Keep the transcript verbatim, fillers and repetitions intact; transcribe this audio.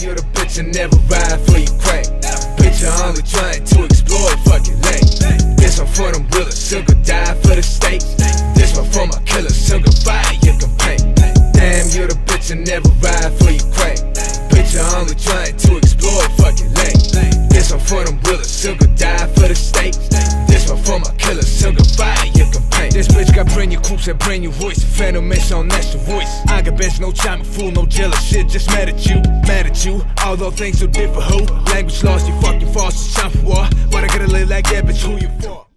you're the bitch and never ride for your crack. Bitch, you're only trying to explore fucking lane. This one for them willers, sugar die for the state. This one for my killer, sugar fire you can paint. Damn, you're the bitch and never ride for your crack. Bitch, you're only trying to explore fucking lane. This one for them willers, sugar die for the state. This one for my killer, sugar fire you can paint. This bitch got brand new coops and brand new voice. Phantom mesh on extra voice. I got bench, no chime, fool, no jealous shit. Just mad at you, mad at you. Although things so different, who? Language lost, you fucking false, it's time for war. But I gotta live like that, bitch, who you for?